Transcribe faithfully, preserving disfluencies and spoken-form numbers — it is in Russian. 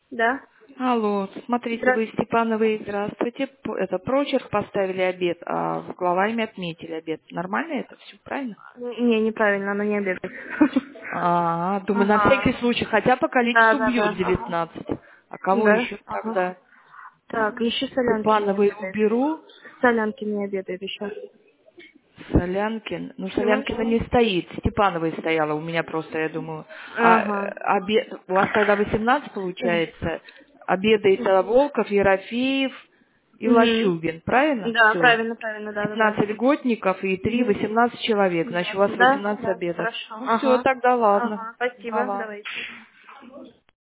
Да. Алло, смотрите, вы Здравствуйте. Степановы, здравствуйте. П- Это прочерк поставили обед, а в главами отметили обед. Нормально это все, правильно? Не, неправильно, она не обедает. А, думаю, на всякий Ага. случай, хотя по Да, количеству да, бьет да. Ага. девятнадцать. А кого Да. еще Ага. тогда? Так, еще солянки не Степановой обедает. уберу. Солянки не обедает еще. Солянкин. Ну, Угу. Солянкина не стоит. Степановой стояла у меня просто, я думаю. А э, Ага. обед... У вас тогда восемнадцать получается. Обедает э, Волков, Ерофеев и Угу. Лощугин. Правильно? Да, Все. правильно, правильно, да, да, да. пятнадцать льготников и три Угу. восемнадцать человек. Значит, у вас Да, восемнадцать да, обедов. хорошо. Ну, все, Ага. тогда ладно. Ага, спасибо, Ага. давайте.